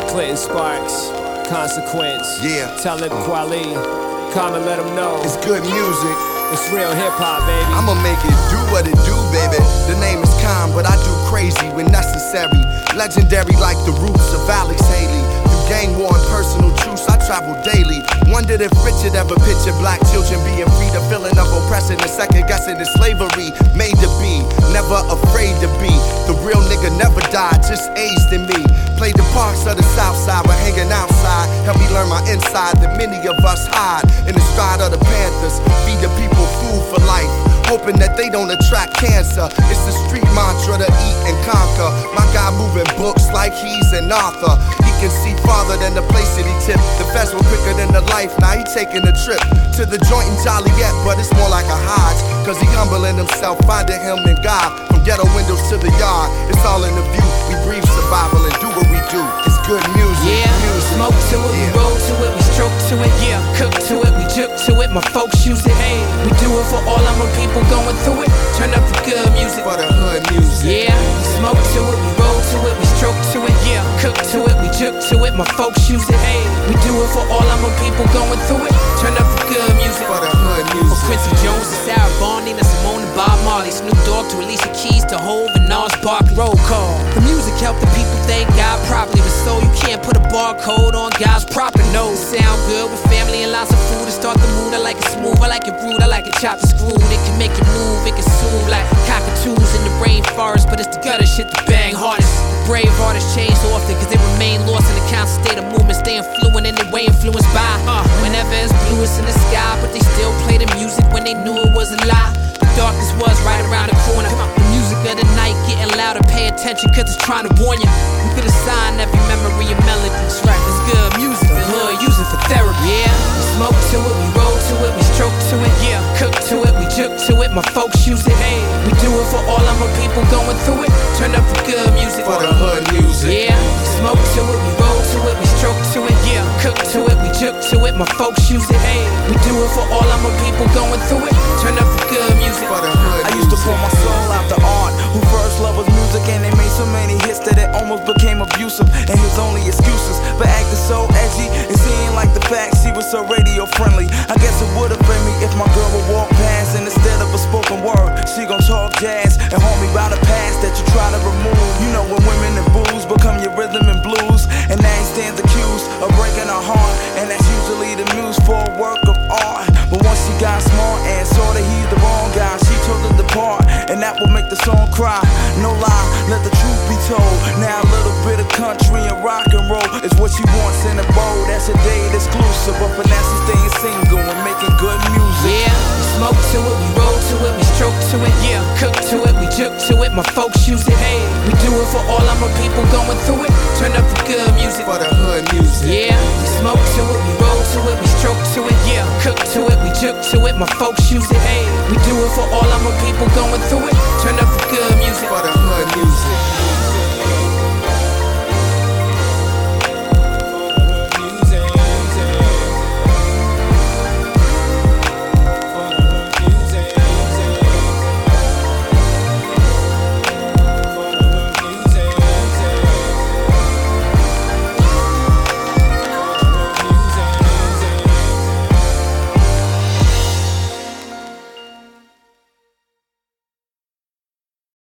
Clinton Sparks, Consequence. Yeah. Talib Kweli, come and let them know. It's good music. It's real hip hop, baby. I'ma make it do what it do, baby. The name is Khan, but I do crazy when necessary. Legendary like the roots of Alex Haley. Through gang war and personal truths, I travel daily. Wondered if Richard ever pictured black children being free. The feeling of oppression and second guessing is slavery. Made to be, never afraid to be. The real nigga never died, just aged in me. Played the parks of the south side, but hanging outside helped me learn my inside that many of us hide in the stride of the Panthers. Feed the people food for life, hoping that they don't attract cancer. It's the street mantra to eat and conquer. My guy moving books like he's an author. He can see farther than the place that he tipped. The feds were quicker than the life, now he taking a trip to the joint in Joliet, but it's more like a Hodge, cause he humbling himself, finding him in God. From ghetto windows to the yard, it's all in the view. We breathe survival and do what we do. It's good music. Yeah, music. Smoke to it, we roll to it, we stroke to it, yeah, cook to it, we juke to it, my folks use it, hey. We do it for all of my people going through it. Turn up the good music. For the hood music. Yeah, smoke to it, we roll to it, we stroke to it, yeah, cook to it, we juke to it, my folks use it, hey. We do it for all of my people going through it. Turn up the good music. For the hood music. For Quincy Jones to Sarah Vaughan, Nina Simone and Bob Marley, Snoop Dogg to Alicia Keys to Hove and Nas Barkley. Roll call. The music helped the people thank God properly, but so you can't put a barcode on God's proper nose. Sound good with family and lots of food to start the mood. I like it smooth, I like it rude, I like it chopped and screwed. It can make you move, it can soothe like cockatoos in the rainforest, but it's the gutter shit that bang hardest. Brave artists change often cause they remain lost in the constant state of movement, staying fluent in their way influenced by whenever it's bluest in the sky, but they still play the music when they knew it was a lie. The darkness was right around the corner. The music of the night getting louder, pay attention cause it's trying to warn you. You could assign every memory and melody. That's right, it's good music, the hood use it for therapy. Yeah, we smoke to it, we roll to it, we stroke to it, yeah, cook to it, we juke to it, my folks use it, hey. We do it for all of my people going through it. Turn up the good music. For the hood music. Yeah, we smoke to it, we roll to it, we stroke to it, yeah, cook to it, we juke to it, my folks use it, hey. We do it for all of my people going through it. Turn up the good music. For the hood I used to pour my soul out to art, who first love was music, and they made so many hits that it almost became abusive. And his only excuses for acting so edgy and seeing like the fact she was so radio friendly. I guess it would offend me if my girl would walk past and instead of a spoken word, she gon' talk jazz and hold me by the past that you try to remove. You know when women and booze become your rhythm and blues, and now he stands accused of breaking her heart, and that's usually the muse for a work of art. But once she got smart and saw that he's the wrong guy, she chose to depart, and that will make the song cry. No lie, let the truth be told. Now a little bit of country and rock and roll is what she wants in a bowl. That's a date exclusive, but for now she's staying single and making good music. Yeah, we smoke to it, we roll to it, we stroke to it, yeah, cook to it, we juke to it, my folks use it, hey. We do it for all of my people going through it. Turn up the good music. For the hood music. Yeah, we smoke to it, we roll to it, we stroke to it, yeah, cook to it, we juke to it, my folks use it, hey. We do it for all of my people going through it. Turn up the